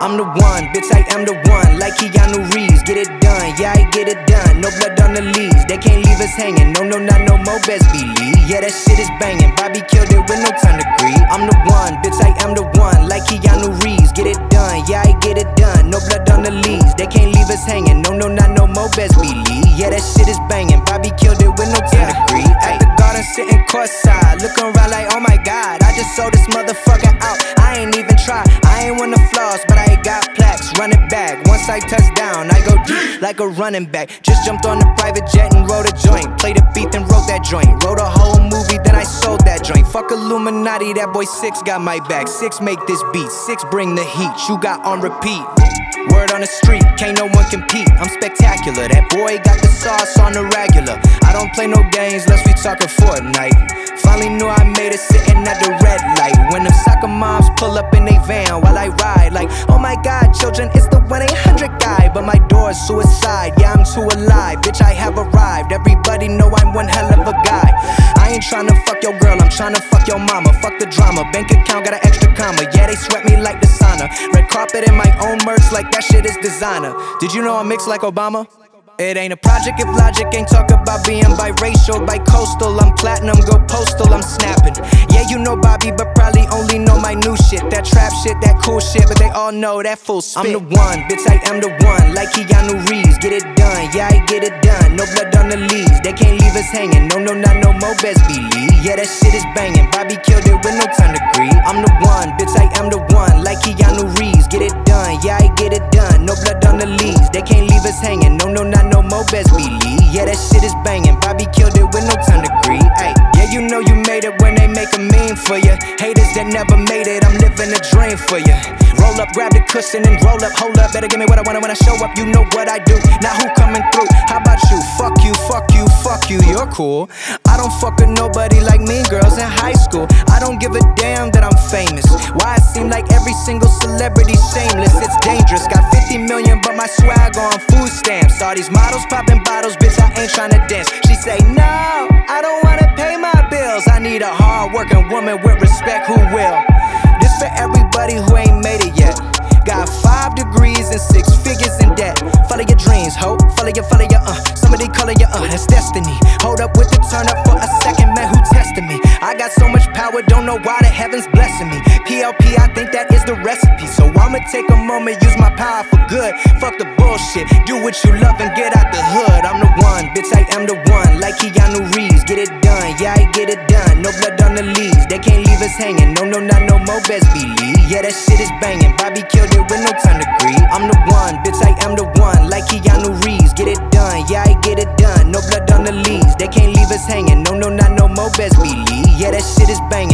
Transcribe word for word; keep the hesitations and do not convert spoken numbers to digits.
I'm the one, bitch, I am the one. Like Keanu Reeves, get it done, yeah, I get it done. No blood on the leaves, they can't leave us hanging. No, no, not no more, best believe. Yeah, that shit is banging. Bobby killed it with no time to grieve. I'm the one, bitch, I am the one. Like Keanu Reeves, get it done, yeah, I get it done. No blood on the leaves, they can't leave us hanging. No, no, not no more, best believe. Yeah, that shit is banging. Bobby killed it with no time to grieve. At the garden, sitting courtside, looking around like, oh my god, I just sold this motherfucker out. I ain't even try, I ain't won the flaws, but I got plaques. Run it back, once I touch down, I go deep like a running back. Just jumped on the private jet and wrote a joint. Played a beat and wrote that joint. Wrote a whole movie, then I sold that joint. Fuck Illuminati, that boy Six got my back. Six make this beat, Six bring the heat. You got on repeat. Word on the street, can't no one compete. I'm spectacular, that boy got the sauce on the regular. I don't play no games, unless we talkin' Fortnite. Finally knew I made it sitting at the red light. When them soccer moms pull up in they van while I ride, like, oh my god, children, it's the one eight hundred guy. But my door's suicide, yeah, I'm too alive. Bitch, I have arrived, everybody know I'm one hell of a guy. I ain't tryna fuck your girl, I'm tryna fuck your mama. Fuck the drama, bank account got an extra comma. Yeah, they sweat me like the sauna. Red carpet in my own merch, like that shit is designer. Did you know I mix like Obama? It ain't a project if logic ain't talk about being biracial, bi-coastal. I'm platinum, go postal, I'm snapping. Yeah, you know Bobby, but probably only know my new shit. That trap shit, that cool shit, but they all know that full spit. I'm the one, bitch, I am the one. Like Keanu Reeves, get it done, yeah, I get it done. No blood on the leaves, they can't leave us hanging. No, no, not no more, best believe. Yeah, that shit is banging. Bobby killed it with no time to grieve. I'm the one, bitch, I am the one. Like Keanu Reeves, get it done, yeah, I get it done. No blood on the leaves, they can't leave us hanging. No, no, not no more, best believe. Yeah, that shit is banging. Bobby killed it with no time to grieve. Ay, yeah, you know you made it when they make a meme for you. Haters that never made it, I'm living a dream for you. Roll up, grab the cushion and roll up. Hold up, better give me what I want when I show up. You know what I do. Now who coming through? How about you? Fuck you, fuck you, fuck you. You're cool. I don't fuck with nobody like mean girls in high school. I don't give a damn that I'm famous. Why it seem like every single celebrity shameless? It's dangerous. Got fifty million, but my swag on food stamps. All these models popping bottles, bitch, I ain't tryna dance. She say, no, I don't wanna pay my bills. I need a hard-working woman with respect who will. This for everybody who ain't made it yet. Got five degrees and six figures in debt. Follow your dreams, ho. Follow your, follow your, uh. Somebody calling your, uh. That's destiny. Hold up with the turn up for a second, man. Who tested me? I got so much power, don't know why the heavens blessing me. P L P, I think that is the recipe. So I'ma take a moment, use my power for good. Fuck the bullshit. Do what you love and get out the hood. I'm the one, bitch, I am the one. Like Keanu Reeves, get it done. Yeah, I get it done. No blood on the leaves, they can't leave us hanging. No, no, not no more, best believe. Yeah, that shit is banging. Bobby killed it with no time to grieve. I'm the one, bitch, I am the one. Like Keanu Reeves, get it done, yeah, I get it done. No blood on the leaves, they can't leave us hanging. No, no, not no more, best believe. Yeah, that shit is banging.